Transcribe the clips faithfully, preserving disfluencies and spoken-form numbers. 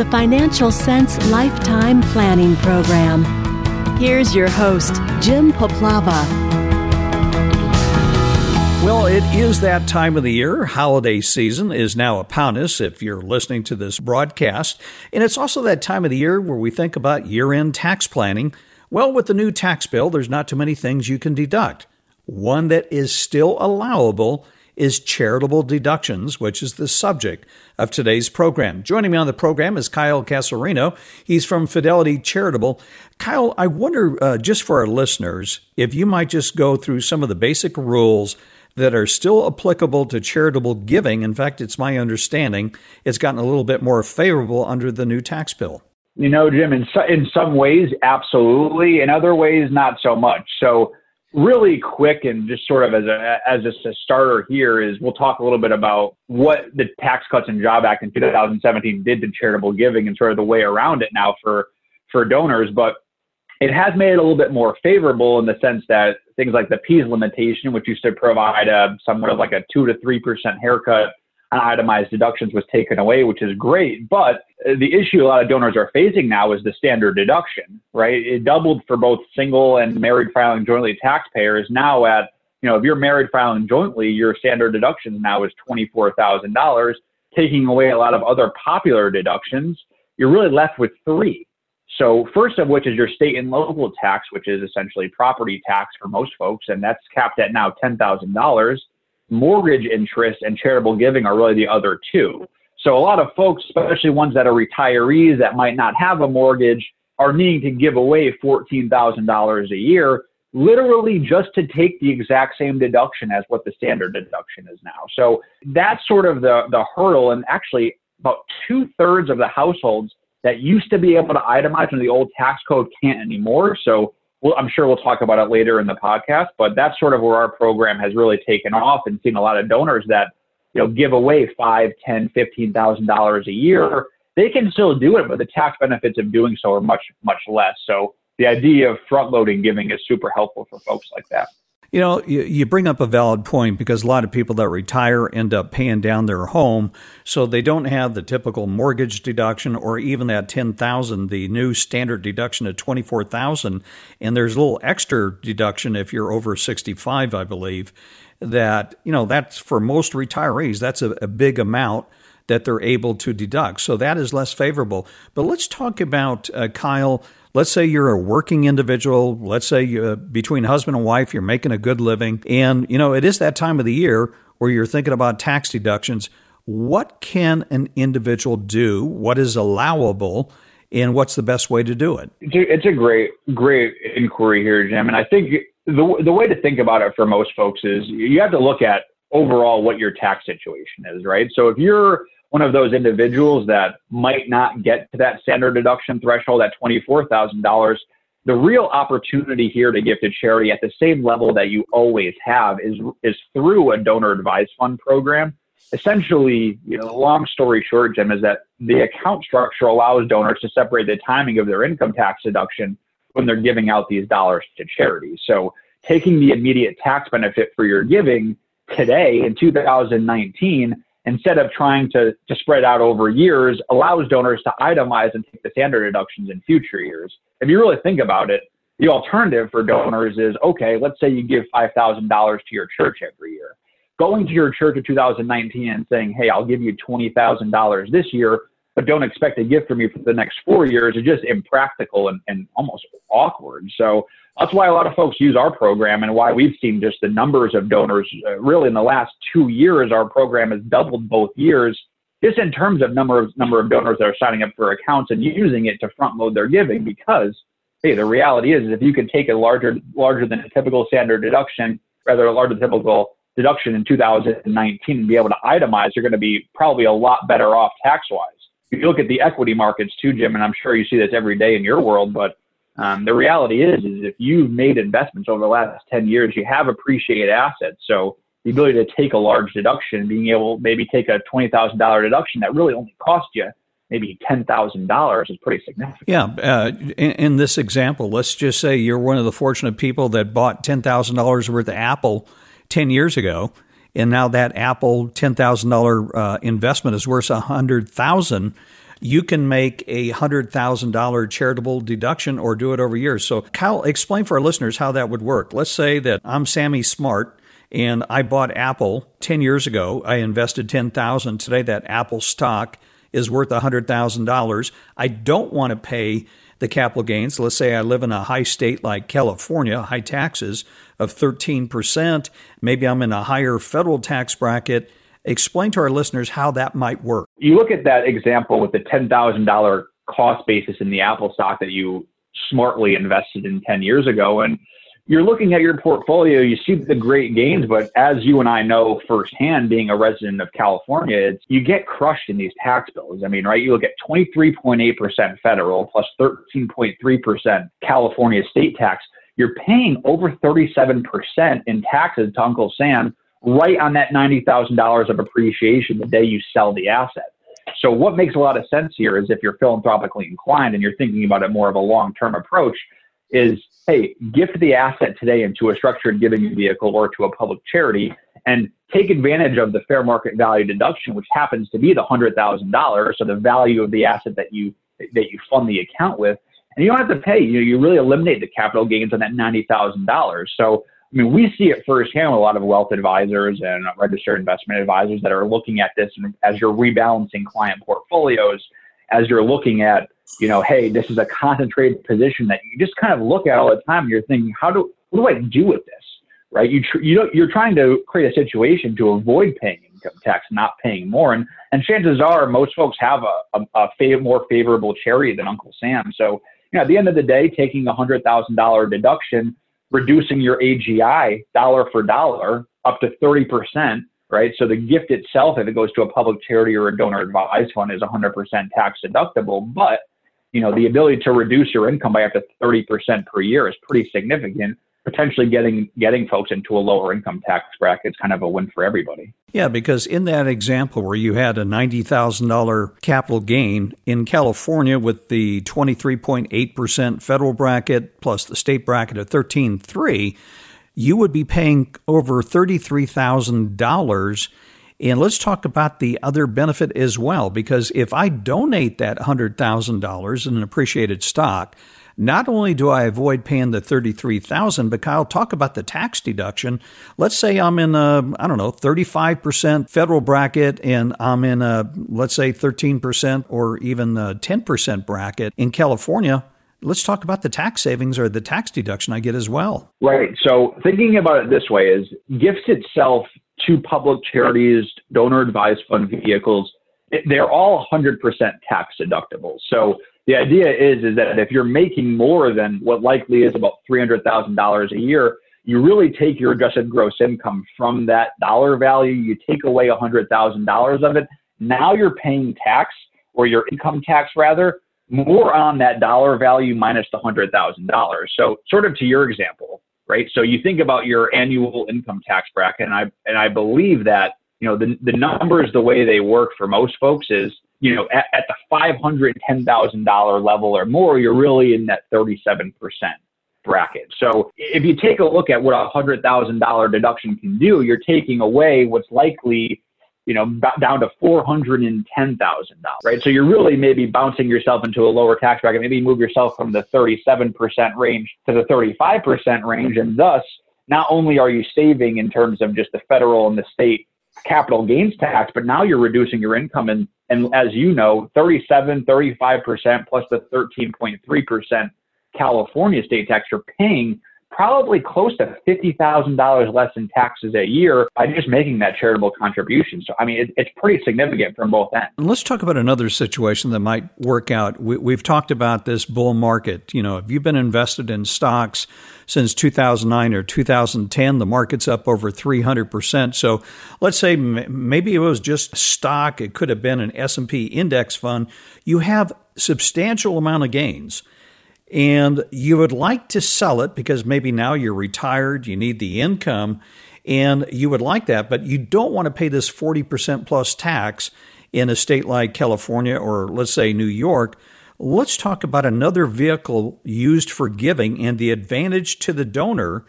the Financial Sense Lifetime Planning Program. Here's your host, Jim Poplava. Well, it is that time of the year. Holiday season is now upon us if you're listening to this broadcast. And it's also that time of the year where we think about year-end tax planning. Well, with the new tax bill, there's not too many things you can deduct. One that is still allowable is charitable deductions, which is the subject of today's program. Joining me on the program is Kyle Casarino. He's from Fidelity Charitable. Kyle, I wonder, uh, just for our listeners, if you might just go through some of the basic rules that are still applicable to charitable giving. In fact, it's my understanding it's gotten a little bit more favorable under the new tax bill. You know, Jim, in, so, in some ways, absolutely. In other ways, not so much. So really quick and just sort of as a as just a starter here is we'll talk a little bit about what the Tax Cuts and Jobs Act in two thousand seventeen did to charitable giving and sort of the way around it now for, for donors. But it has made it a little bit more favorable in the sense that things like the P E A S limitation, which used to provide a somewhat of like a two to three percent haircut on itemized deductions, was taken away, which is great. But the issue a lot of donors are facing now is the standard deduction, right? It doubled for both single and married filing jointly taxpayers. Now at, you know, if you're married filing jointly, your standard deduction now is twenty-four thousand dollars, taking away a lot of other popular deductions. You're really left with three. So first of which is your state and local tax, which is essentially property tax for most folks, and that's capped at now ten thousand dollars. Mortgage interest and charitable giving are really the other two. So a lot of folks, especially ones that are retirees that might not have a mortgage, are needing to give away fourteen thousand dollars a year, literally just to take the exact same deduction as what the standard deduction is now. So that's sort of the, the hurdle, and actually about two-thirds of the households that used to be able to itemize under the old tax code can't anymore. So we'll, I'm sure we'll talk about it later in the podcast, but that's sort of where our program has really taken off and seen a lot of donors that, you know, give away five, ten, fifteen thousand dollars a year. They can still do it, but the tax benefits of doing so are much, much less. So the idea of front-loading giving is super helpful for folks like that. You know, you, you bring up a valid point because a lot of people that retire end up paying down their home, so they don't have the typical mortgage deduction or even that ten thousand dollars, the new standard deduction of twenty-four thousand dollars, and there's a little extra deduction if you're over sixty-five, I believe, that, you know, that's for most retirees, that's a, a big amount that they're able to deduct. So that is less favorable. But let's talk about, uh, Kyle, let's say you're a working individual. Let's say you, uh, between husband and wife, you're making a good living. And, you know, it is that time of the year where you're thinking about tax deductions. What can an individual do? What is allowable? And what's the best way to do it? It's a great, great inquiry here, Jim. And I think the the way to think about it for most folks is you have to look at overall what your tax situation is, right? So if you're one of those individuals that might not get to that standard deduction threshold at twenty-four thousand dollars, the real opportunity here to give to charity at the same level that you always have is, is through a donor advised fund program. Essentially, you know, long story short, Jim, is that the account structure allows donors to separate the timing of their income tax deduction when they're giving out these dollars to charity. So taking the immediate tax benefit for your giving today in two thousand nineteen, instead of trying to, to spread out over years, allows donors to itemize and take the standard deductions in future years. If you really think about it, the alternative for donors is, okay, let's say you give five thousand dollars to your church every year. Going to your church in two thousand nineteen and saying, hey, I'll give you twenty thousand dollars this year, but don't expect a gift from me for the next four years is just impractical and, and almost awkward. So that's why a lot of folks use our program and why we've seen just the numbers of donors. Uh, really, in the last two years, our program has doubled both years, just in terms of number of number of donors that are signing up for accounts and using it to front load their giving. Because, hey, the reality is, is if you can take a larger larger than a typical standard deduction, rather a larger than typical deduction in two thousand nineteen and be able to itemize, you're going to be probably a lot better off tax-wise. If you look at the equity markets too, Jim, and I'm sure you see this every day in your world, but Um, the reality is, is if you've made investments over the last ten years, you have appreciated assets. So the ability to take a large deduction, being able to maybe take a twenty thousand dollars deduction that really only cost you maybe ten thousand dollars is pretty significant. Yeah. Uh, in, in this example, let's just say you're one of the fortunate people that bought ten thousand dollars worth of Apple ten years ago, and now that Apple ten thousand dollars uh, investment is worth one hundred thousand dollars. you can make a one hundred thousand dollars charitable deduction or do it over years. So Kyle, explain for our listeners how that would work. Let's say that I'm Sammy Smart and I bought Apple ten years ago. I invested ten thousand dollars. Today that Apple stock is worth one hundred thousand dollars. I don't want to pay the capital gains. Let's say I live in a high state like California, high taxes of thirteen percent. Maybe I'm in a higher federal tax bracket. Explain to our listeners how that might work. You look at that example with the ten thousand dollars cost basis in the Apple stock that you smartly invested in ten years ago, and you're looking at your portfolio, you see the great gains, but as you and I know firsthand, being a resident of California, it's, you get crushed in these tax bills. I mean, right, you look at twenty-three point eight percent federal plus thirteen point three percent California state tax. You're paying over thirty-seven percent in taxes to Uncle Sam right on that ninety thousand dollars of appreciation the day you sell the asset. So what makes a lot of sense here is if you're philanthropically inclined and you're thinking about it more of a long-term approach is, hey, gift the asset today into a structured giving vehicle or to a public charity and take advantage of the fair market value deduction, which happens to be the one hundred thousand dollars, so the value of the asset that you that you fund the account with. And you don't have to pay. You know, you really eliminate the capital gains on that ninety thousand dollars. So I mean, we see it firsthand with a lot of wealth advisors and registered investment advisors that are looking at this as you're rebalancing client portfolios, as you're looking at, you know, hey, this is a concentrated position that you just kind of look at all the time and you're thinking, how do, what do I do with this, right? You, tr- you know, you're trying to create a situation to avoid paying income tax, not paying more. And, and chances are most folks have a, a, a fav- more favorable charity than Uncle Sam. So, you know, at the end of the day, taking a one hundred thousand dollars deduction, reducing your A G I dollar for dollar up to thirty percent, right? So the gift itself, if it goes to a public charity or a donor advised fund, is one hundred percent tax deductible. But, you know, the ability to reduce your income by up to thirty percent per year is pretty significant. Potentially getting getting folks into a lower income tax bracket is kind of a win for everybody. Yeah, because in that example where you had a ninety thousand dollars capital gain in California with the twenty-three point eight percent federal bracket plus the state bracket of thirteen point three, you would be paying over thirty-three thousand dollars. And let's talk about the other benefit as well, because if I donate that one hundred thousand dollars in an appreciated stock, not only do I avoid paying the thirty-three thousand dollars, but Kyle, talk about the tax deduction. Let's say I'm in a, I don't know, thirty-five percent federal bracket and I'm in a, let's say thirteen percent or even a ten percent bracket in California. Let's talk about the tax savings or the tax deduction I get as well. Right. So thinking about it this way is gifts itself to public charities, donor advised fund vehicles, they're all one hundred percent tax deductible. So the idea is, is that if you're making more than what likely is about three hundred thousand dollars a year, you really take your adjusted gross income from that dollar value, you take away one hundred thousand dollars of it. Now you're paying tax, or your income tax rather, more on that dollar value minus the one hundred thousand dollars. So sort of to your example, right? So you think about your annual income tax bracket, and I and I believe that, you know, the, the numbers, the way they work for most folks is, you know, at, at the five hundred ten thousand dollars level or more, you're really in that thirty-seven percent bracket. So if you take a look at what a one hundred thousand dollars deduction can do, you're taking away what's likely, you know, b- down to four hundred ten thousand dollars, right? So you're really maybe bouncing yourself into a lower tax bracket, maybe move yourself from the thirty-seven percent range to the thirty-five percent range. And thus, not only are you saving in terms of just the federal and the state capital gains tax, but now you're reducing your income. And, and as you know, thirty-seven, thirty-five percent plus the thirteen point three percent California state tax, you're paying probably close to fifty thousand dollars less in taxes a year by just making that charitable contribution. So, I mean, it, it's pretty significant from both ends. And let's talk about another situation that might work out. We, we've talked about this bull market. You know, if you've been invested in stocks since two thousand nine or two thousand ten, the market's up over three hundred percent. So let's say m- maybe it was just stock. It could have been an S and P index fund. You have substantial amount of gains. And you would like to sell it because maybe now you're retired, you need the income, and you would like that, but you don't want to pay this forty percent plus tax in a state like California or let's say New York. Let's talk about another vehicle used for giving and the advantage to the donor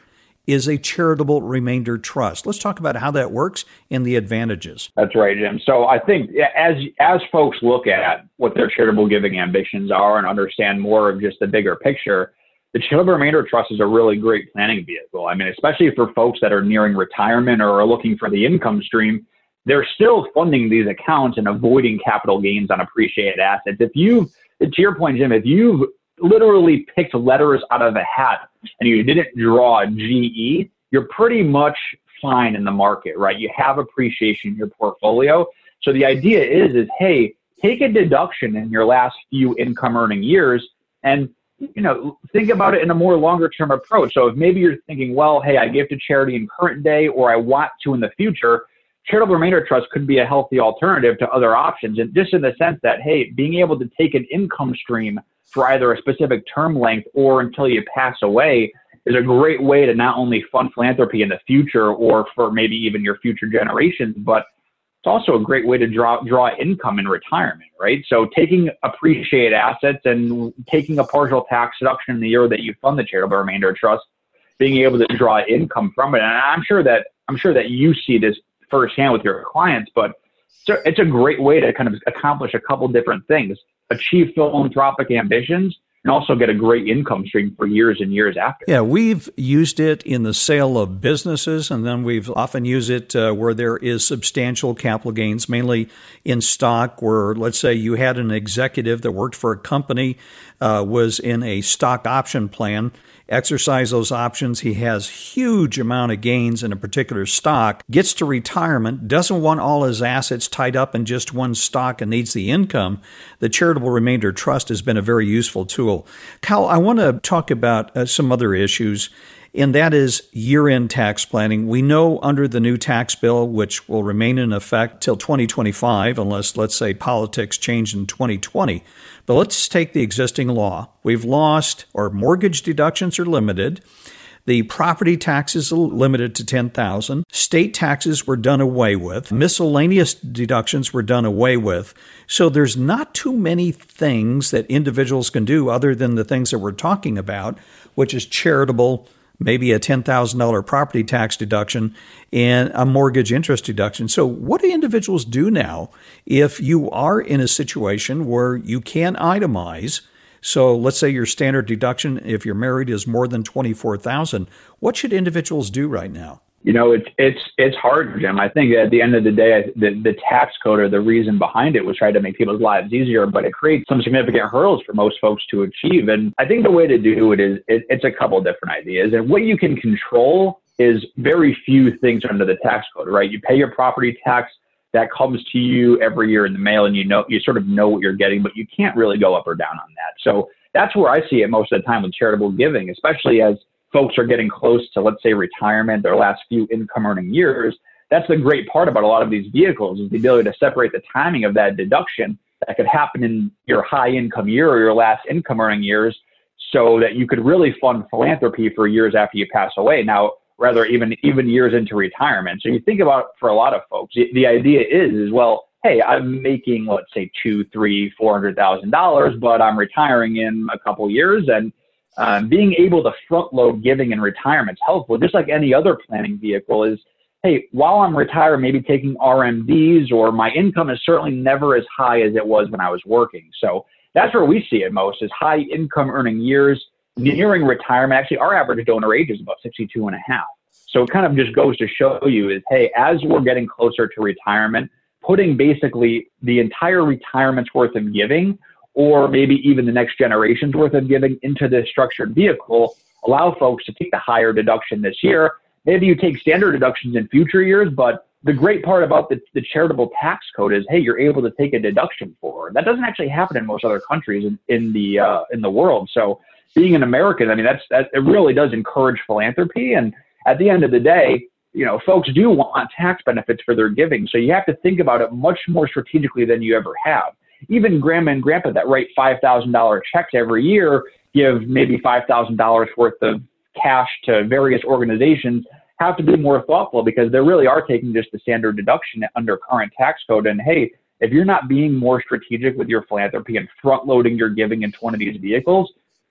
is a charitable remainder trust. Let's talk about how that works and the advantages. That's right, Jim. So I think as as folks look at what their charitable giving ambitions are and understand more of just the bigger picture, the charitable remainder trust is a really great planning vehicle. I mean, especially for folks that are nearing retirement or are looking for the income stream, they're still funding these accounts and avoiding capital gains on appreciated assets. If you've, to your point, Jim, if you've literally picked letters out of a hat and you didn't draw G E, you're pretty much fine in the market, right? You have appreciation in your portfolio. So the idea is, is hey, take a deduction in your last few income earning years and, you know, think about it in a more longer term approach. So if maybe you're thinking, well, hey, I give to charity in current day or I want to in the future, charitable remainder trust could be a healthy alternative to other options. And just in the sense that, hey, being able to take an income stream for either a specific term length or until you pass away is a great way to not only fund philanthropy in the future or for maybe even your future generations, but it's also a great way to draw draw income in retirement, right? So taking appreciated assets and taking a partial tax deduction in the year that you fund the charitable remainder trust, being able to draw income from it. And I'm sure that I'm sure that you see this firsthand with your clients, but it's a great way to kind of accomplish a couple different things, achieve philanthropic ambitions, and also get a great income stream for years and years after. Yeah, we've used it in the sale of businesses, and then we've often used it uh, where there is substantial capital gains, mainly in stock, where let's say you had an executive that worked for a company, uh, was in a stock option plan, exercise those options, he has huge amount of gains in a particular stock, gets to retirement, doesn't want all his assets tied up in just one stock and needs the income. The charitable remainder trust has been a very useful tool. Kyle, I want to talk about uh, some other issues, and that is year-end tax planning. We know under the new tax bill, which will remain in effect till twenty twenty-five, unless, let's say, politics change in twenty twenty. But let's take the existing law. We've lost, or mortgage deductions are limited. The property taxes are limited to ten thousand dollars. State taxes were done away with. Miscellaneous deductions were done away with. So there's not too many things that individuals can do other than the things that we're talking about, which is charitable, maybe a ten thousand dollars property tax deduction, and a mortgage interest deduction. So what do individuals do now if you are in a situation where you can itemize? So let's say your standard deduction, if you're married, is more than twenty-four thousand dollars. What should individuals do right now? You know, it's it's it's hard, Jim. I think at the end of the day, the, the tax code or the reason behind it was trying to make people's lives easier, but it creates some significant hurdles for most folks to achieve. And I think the way to do it is it, it's a couple of different ideas. And what you can control is very few things under the tax code, right? You pay your property tax. That comes to you every year in the mail, and you know you sort of know what you're getting, but you can't really go up or down on that. So that's where I see it most of the time with charitable giving, especially as folks are getting close to, let's say, retirement, their last few income earning years. That's the great part about a lot of these vehicles is the ability to separate the timing of that deduction that could happen in your high income year or your last income earning years so that you could really fund philanthropy for years after you pass away. Now, rather even even years into retirement. So you think about for a lot of folks, the, the idea is, is, well, hey, I'm making, let's say, two, three, four hundred thousand dollars, but I'm retiring in a couple years, and um, being able to front load giving in retirement is helpful. Just like any other planning vehicle is, hey, while I'm retired, maybe taking R M Ds, or my income is certainly never as high as it was when I was working. So that's where we see it most, is high income earning years. Nearing retirement, actually, our average donor age is about sixty-two and a half. So it kind of just goes to show you is, hey, as we're getting closer to retirement, putting basically the entire retirement's worth of giving, or maybe even the next generation's worth of giving into this structured vehicle, allow folks to take the higher deduction this year. Maybe you take standard deductions in future years, but the great part about the, the charitable tax code is, hey, you're able to take a deduction for it. That doesn't actually happen in most other countries in, in the uh, in the world. So being an American, I mean, that's that it really does encourage philanthropy. And at the end of the day, you know, folks do want tax benefits for their giving. So you have to think about it much more strategically than you ever have. Even grandma and grandpa that write five thousand dollars checks every year, give maybe five thousand dollars worth of cash to various organizations, have to be more thoughtful, because they really are taking just the standard deduction under current tax code. And hey, if you're not being more strategic with your philanthropy and front loading your giving into one of these vehicles,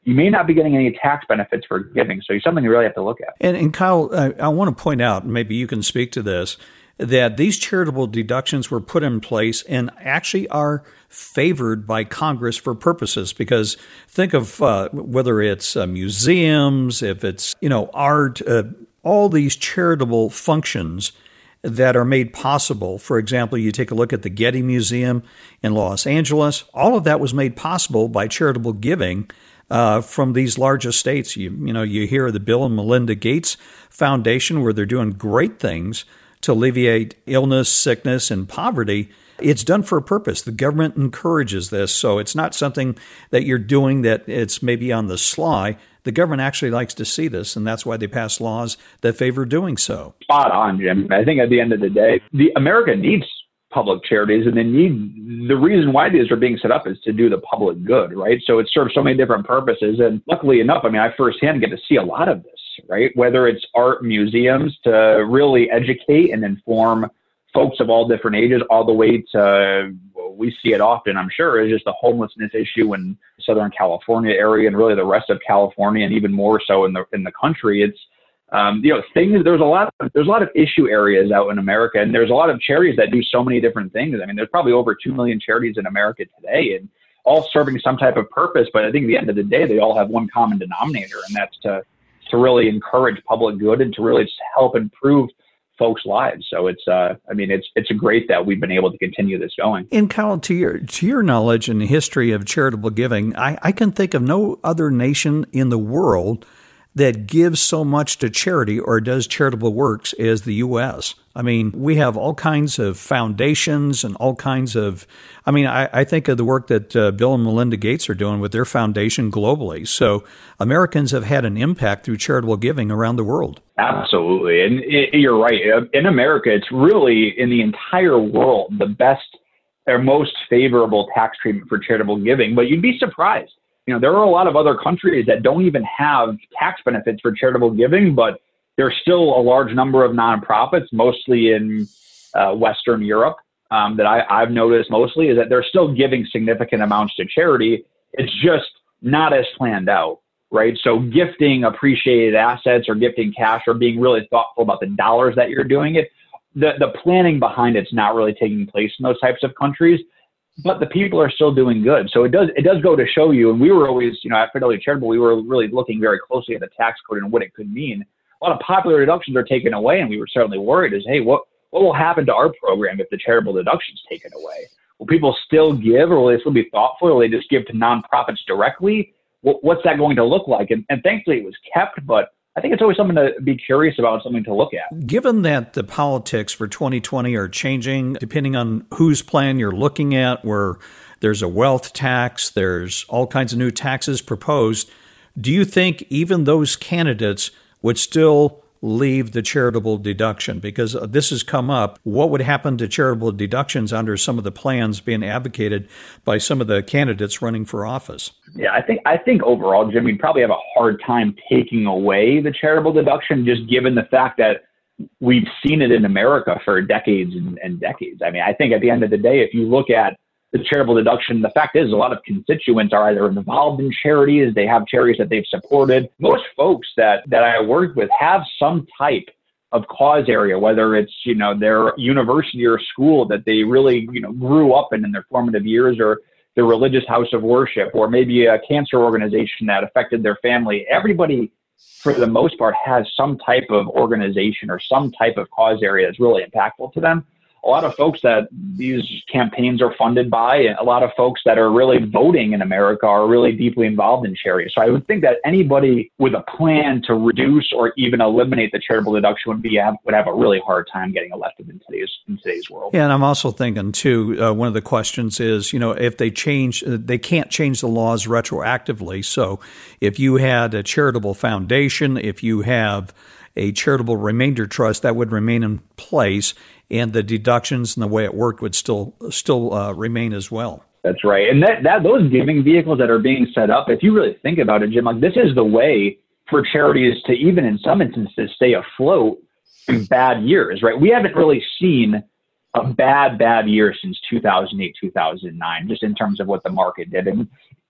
you may not be getting any tax benefits for giving. So it's something you really have to look at. And, and Kyle, I, I want to point out, maybe you can speak to this, that these charitable deductions were put in place and actually are favored by Congress for purposes. Because think of uh, whether it's uh, museums, if it's, you know, art, uh, all these charitable functions that are made possible. For example, you take a look at the Getty Museum in Los Angeles. All of that was made possible by charitable giving uh, from these large estates. You, you know, you hear the Bill and Melinda Gates Foundation, where they're doing great things to alleviate illness, sickness, and poverty. It's done for a purpose. The government encourages this, so it's not something that you're doing that it's maybe on the sly. The government actually likes to see this, and that's why they pass laws that favor doing so. Spot on, Jim. I think at the end of the day, the America needs public charities, and they need, the reason why these are being set up is to do the public good, right? So it serves so many different purposes. And luckily enough, I mean, I firsthand get to see a lot of this, right? Whether it's art museums to really educate and inform folks of all different ages, all the way to, well, we see it often, I'm sure, is just the homelessness issue in Southern California area and really the rest of California, and even more so in the in the country. It's um, you know, things. There's a lot of there's a lot of issue areas out in America, and there's a lot of charities that do so many different things. I mean, there's probably over two million charities in America today, and all serving some type of purpose. But I think at the end of the day, they all have one common denominator, and that's to to really encourage public good and to really just help improve folks' lives. So it's, uh, I mean, it's it's great that we've been able to continue this going. And Kyle, to your to your knowledge and history of charitable giving, I, I can think of no other nation in the world that gives so much to charity or does charitable works as the U S. I mean, we have all kinds of foundations and all kinds of, I mean, I, I think of the work that uh, Bill and Melinda Gates are doing with their foundation globally. So Americans have had an impact through charitable giving around the world. Absolutely. And it, you're right. In America, it's really in the entire world, the best or most favorable tax treatment for charitable giving. But you'd be surprised. You know, there are a lot of other countries that don't even have tax benefits for charitable giving, but there's still a large number of nonprofits, mostly in uh, Western Europe, um, that I, I've noticed mostly is that they're still giving significant amounts to charity. It's just not as planned out, right? So gifting appreciated assets or gifting cash or being really thoughtful about the dollars that you're doing it, the, the planning behind it's not really taking place in those types of countries. But the people are still doing good. So it does it does go to show you, and we were always, you know, at Fidelity Charitable, we were really looking very closely at the tax code and what it could mean. A lot of popular deductions are taken away, and we were certainly worried is, hey, what, what will happen to our program if the charitable deduction is taken away? Will people still give, or will they still be thoughtful, or will they just give to nonprofits directly? What, what's that going to look like? And, and thankfully it was kept, but I think it's always something to be curious about, something to look at. Given that the politics for twenty twenty are changing, depending on whose plan you're looking at, where there's a wealth tax, there's all kinds of new taxes proposed, do you think even those candidates would still leave the charitable deduction? Because this has come up. What would happen to charitable deductions under some of the plans being advocated by some of the candidates running for office? Yeah, I think I think overall, Jim, we'd probably have a hard time taking away the charitable deduction, just given the fact that we've seen it in America for decades and, and decades. I mean, I think at the end of the day, if you look at the charitable deduction, the fact is a lot of constituents are either involved in charities, they have charities that they've supported. Most folks that, that I work with have some type of cause area, whether it's, you know, their university or school that they really, you know, grew up in in their formative years, or their religious house of worship, or maybe a cancer organization that affected their family. Everybody, for the most part, has some type of organization or some type of cause area that's really impactful to them. A lot of folks that these campaigns are funded by, and a lot of folks that are really voting in America are really deeply involved in charity. So I would think that anybody with a plan to reduce or even eliminate the charitable deduction would be would have a really hard time getting elected in today's in today's world. Yeah, and I'm also thinking too. Uh, one of the questions is, you know, if they change, they can't change the laws retroactively. So if you had a charitable foundation, if you have a charitable remainder trust, that would remain in place, and the deductions and the way it worked would still still uh, remain as well. That's right. And that, that those giving vehicles that are being set up, if you really think about it, Jim, like this is the way for charities to, even in some instances, stay afloat in bad years, right? We haven't really seen a bad, bad year since two thousand eight, two thousand nine, just in terms of what the market did. And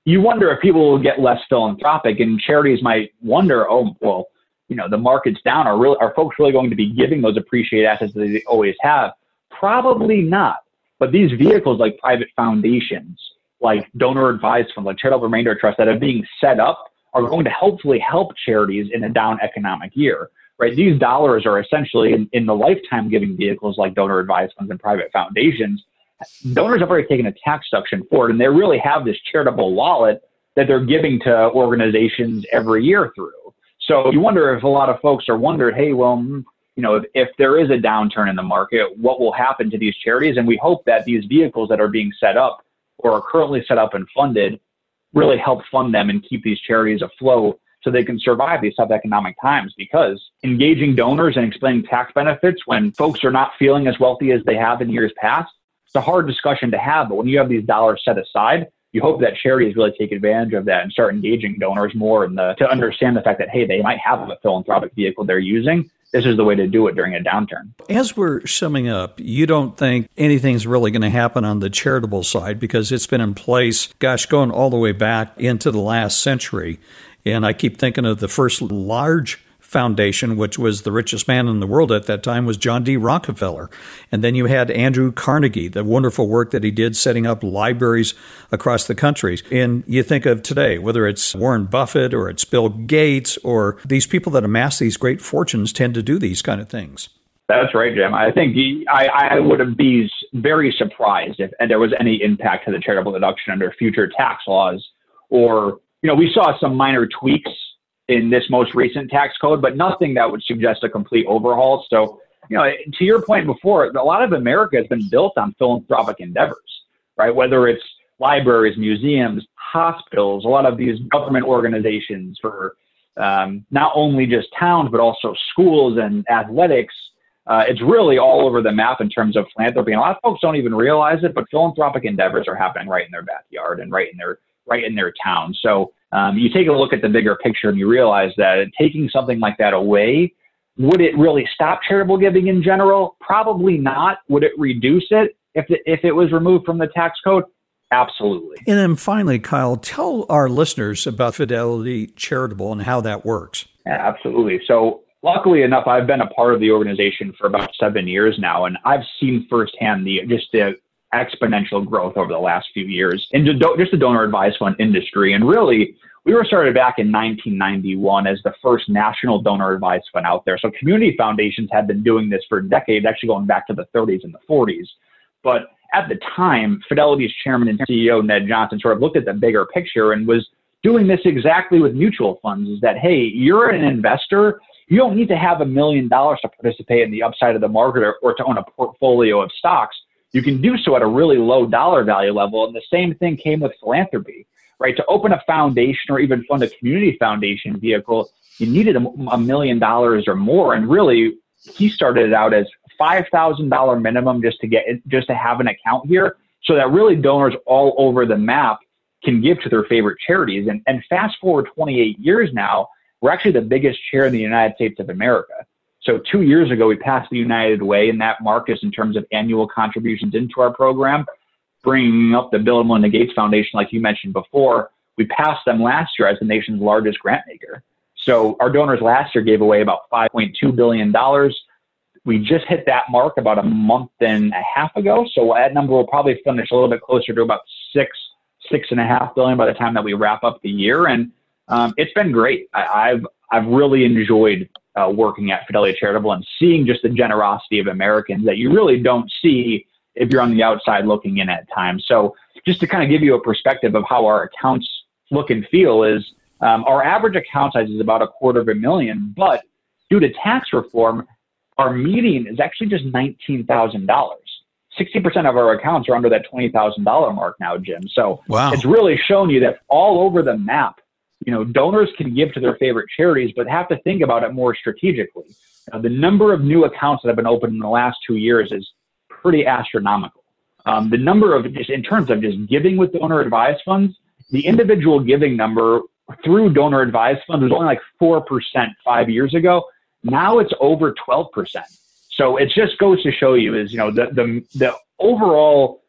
you wonder if people will get less philanthropic, and charities might wonder, oh, well, you know, the market's down. Are really, are folks really going to be giving those appreciated assets that they always have? Probably not. But these vehicles like private foundations, like donor advised funds, like charitable remainder trusts that are being set up are going to hopefully help charities in a down economic year, right? These dollars are essentially in, in the lifetime giving vehicles like donor advised funds and private foundations. Donors have already taken a tax deduction for it, and they really have this charitable wallet that they're giving to organizations every year through. So you wonder if a lot of folks are wondering, hey, well, you know, if, if there is a downturn in the market, what will happen to these charities? And we hope that these vehicles that are being set up or are currently set up and funded really help fund them and keep these charities afloat so they can survive these tough economic times, because engaging donors and explaining tax benefits when folks are not feeling as wealthy as they have in years past, it's a hard discussion to have. But when you have these dollars set aside, you hope that charities really take advantage of that and start engaging donors more in the, to understand the fact that, hey, they might have a philanthropic vehicle they're using. This is the way to do it during a downturn. As we're summing up, you don't think anything's really going to happen on the charitable side because it's been in place, gosh, going all the way back into the last century. And I keep thinking of the first large foundation, which was the richest man in the world at that time, was John D. Rockefeller. And then you had Andrew Carnegie, the wonderful work that he did setting up libraries across the country. And you think of today, whether it's Warren Buffett or it's Bill Gates or these people that amass these great fortunes tend to do these kind of things. That's right, Jim. I think he, I, I would be very surprised if there was any impact to the charitable deduction under future tax laws. Or, you know, we saw some minor tweaks in this most recent tax code, but nothing that would suggest a complete overhaul. So, you know, to your point before, a lot of America has been built on philanthropic endeavors, right? Whether it's libraries, museums, hospitals, a lot of these government organizations for um, not only just towns, but also schools and athletics. Uh, it's really all over the map in terms of philanthropy. And a lot of folks don't even realize it, but philanthropic endeavors are happening right in their backyard and right in their right in their town. So um, you take a look at the bigger picture and you realize that taking something like that away, would it really stop charitable giving in general? Probably not. Would it reduce it if it, if it was removed from the tax code? Absolutely. And then finally, Kyle, tell our listeners about Fidelity Charitable and how that works. Yeah, absolutely. So luckily enough, I've been a part of the organization for about seven years now, and I've seen firsthand the just the exponential growth over the last few years in just the donor advised fund industry. And really, we were started back in nineteen ninety-one as the first national donor advised fund out there. So community foundations had been doing this for decades, actually going back to the thirties and the forties. But at the time, Fidelity's chairman and C E O, Ned Johnson, sort of looked at the bigger picture and was doing this exactly with mutual funds, is that, hey, you're an investor. You don't need to have a million dollars to participate in the upside of the market or, or to own a portfolio of stocks. You can do so at a really low dollar value level. And the same thing came with philanthropy, right? To open a foundation or even fund a community foundation vehicle, you needed a, a million dollars or more. And really, he started it out as five thousand dollars minimum just to get just to have an account here, so that really donors all over the map can give to their favorite charities. And, and fast forward twenty-eight years now, we're actually the biggest chair in the United States of America. So two years ago, we passed the United Way, and that marked us in terms of annual contributions into our program, bringing up the Bill and Melinda Gates Foundation, like you mentioned before. We passed them last year as the nation's largest grant maker. So our donors last year gave away about five point two billion dollars. We just hit that mark about a month and a half ago. So that number will probably finish a little bit closer to about six, six and a half billion by the time that we wrap up the year. And um, it's been great. I, I've I've really enjoyed uh, working at Fidelity Charitable and seeing just the generosity of Americans that you really don't see if you're on the outside looking in at times. So just to kind of give you a perspective of how our accounts look and feel is um, our average account size is about a quarter of a million, but due to tax reform, our median is actually just nineteen thousand dollars. sixty percent of our accounts are under that twenty thousand dollars mark now, Jim. So wow. It's really shown you that all over the map, you know, donors can give to their favorite charities, but have to think about it more strategically. Uh, the number of new accounts that have been opened in the last two years is pretty astronomical. Um, the number of, just in terms of just giving with donor advised funds, the individual giving number through donor advised funds was only like four percent five years ago. Now it's over twelve percent. So it just goes to show you is, you know, the, the, the overall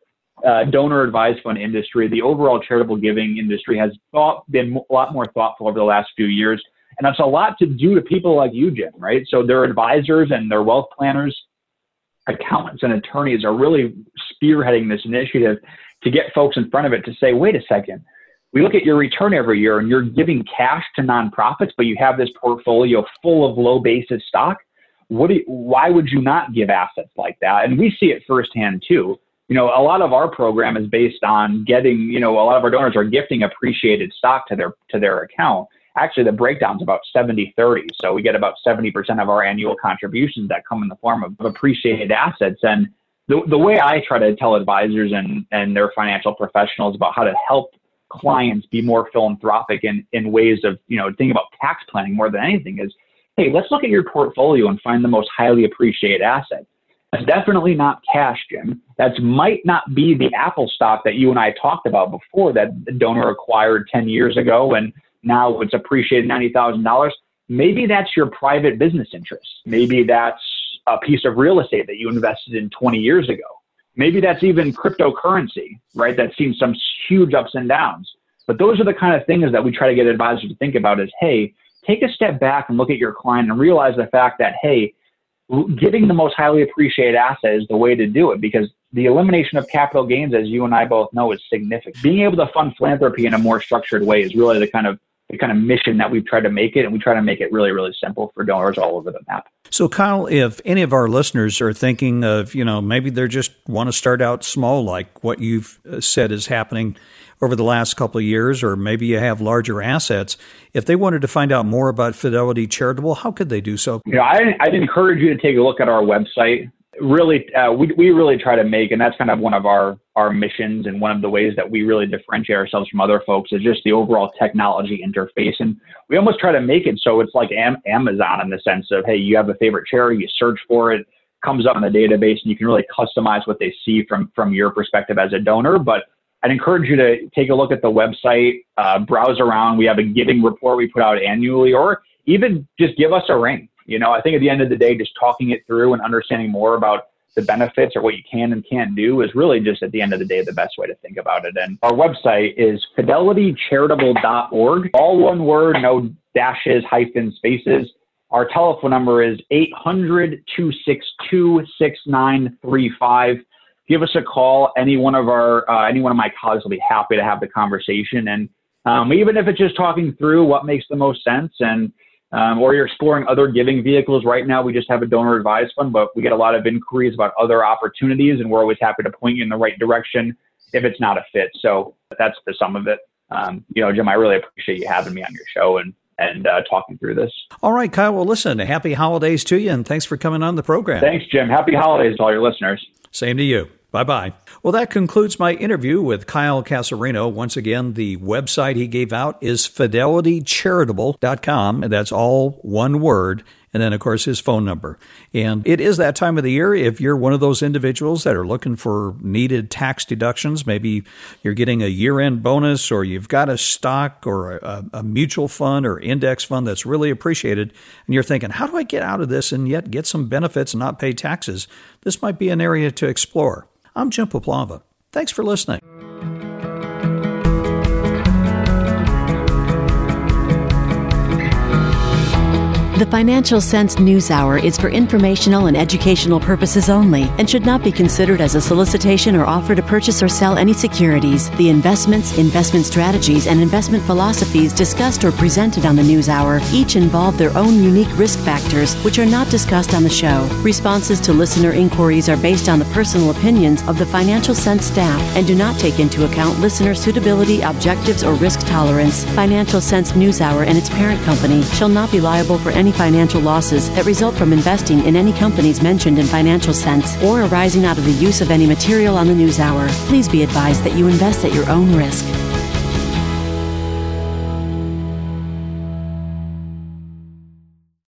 uh, donor advised fund industry, the overall charitable giving industry has thought, been a lot more thoughtful over the last few years. And that's a lot to do to people like you, Jim, right? So their advisors and their wealth planners, accountants and attorneys are really spearheading this initiative to get folks in front of it to say, wait a second, we look at your return every year and you're giving cash to nonprofits, but you have this portfolio full of low basis stock. What do you, why would you not give assets like that? And we see it firsthand too. You know, a lot of our program is based on getting, you know, a lot of our donors are gifting appreciated stock to their to their account. Actually, the breakdown's about seventy thirty. So we get about seventy percent of our annual contributions that come in the form of appreciated assets. And the, the way I try to tell advisors and, and their financial professionals about how to help clients be more philanthropic in, in ways of, you know, thinking about tax planning more than anything is, hey, let's look at your portfolio and find the most highly appreciated asset. That's definitely not cash, Jim. That might not be the Apple stock that you and I talked about before that the donor acquired ten years ago and now it's appreciated ninety thousand dollars. Maybe that's your private business interest. Maybe that's a piece of real estate that you invested in twenty years ago. Maybe that's even cryptocurrency, right? That's seen some huge ups and downs. But those are the kind of things that we try to get advisors to think about is, hey, take a step back and look at your client and realize the fact that, hey, giving the most highly appreciated asset is the way to do it, because the elimination of capital gains, as you and I both know, is significant. Being able to fund philanthropy in a more structured way is really the kind of the kind of mission that we've tried to make it, and we try to make it really, really simple for donors all over the map. So, Kyle, if any of our listeners are thinking of, you know, maybe they just want to start out small, like what you've said is happening over the last couple of years, or maybe you have larger assets, if they wanted to find out more about Fidelity Charitable, how could they do so? You know, I, I'd encourage you to take a look at our website. Really, uh, we we really try to make, and that's kind of one of our, our missions, and one of the ways that we really differentiate ourselves from other folks is just the overall technology interface. And we almost try to make it so it's like Am- Amazon in the sense of, hey, you have a favorite charity, you search for it, comes up in the database, and you can really customize what they see from, from your perspective as a donor. But I'd encourage you to take a look at the website, uh, browse around. We have a giving report we put out annually, or even just give us a ring. You know, I think at the end of the day, just talking it through and understanding more about the benefits or what you can and can't do is really just at the end of the day, the best way to think about it. And our website is fidelity charitable dot org, all one word, no dashes, hyphens, spaces. Our telephone number is eight hundred, two six two, six nine three five. Give us a call. Any one of our, uh, any one of my colleagues will be happy to have the conversation. And um, even if it's just talking through what makes the most sense, and Um, or you're exploring other giving vehicles. Right now, we just have a donor advised fund, but we get a lot of inquiries about other opportunities, and we're always happy to point you in the right direction if it's not a fit. So that's the sum of it. Um, you know, Jim, I really appreciate you having me on your show and and uh, talking through this. All right, Kyle. Well, listen, happy holidays to you, and thanks for coming on the program. Thanks, Jim. Happy holidays to all your listeners. Same to you. Bye-bye. Well, that concludes my interview with Kyle Casarino. Once again, the website he gave out is fidelity charitable dot com, and that's all one word, and then, of course, his phone number. And it is that time of the year. If you're one of those individuals that are looking for needed tax deductions, maybe you're getting a year-end bonus, or you've got a stock or a, a mutual fund or index fund that's really appreciated, and you're thinking, how do I get out of this and yet get some benefits and not pay taxes? This might be an area to explore. I'm Jim Poplava. Thanks for listening. The Financial Sense News Hour is for informational and educational purposes only and should not be considered as a solicitation or offer to purchase or sell any securities. The investments, investment strategies, and investment philosophies discussed or presented on the News Hour each involve their own unique risk factors, which are not discussed on the show. Responses to listener inquiries are based on the personal opinions of the Financial Sense staff and do not take into account listener suitability, objectives, or risk tolerance. Financial Sense News Hour and its parent company shall not be liable for any financial losses that result from investing in any companies mentioned in Financial Sense or arising out of the use of any material on the News Hour. Please be advised that you invest at your own risk.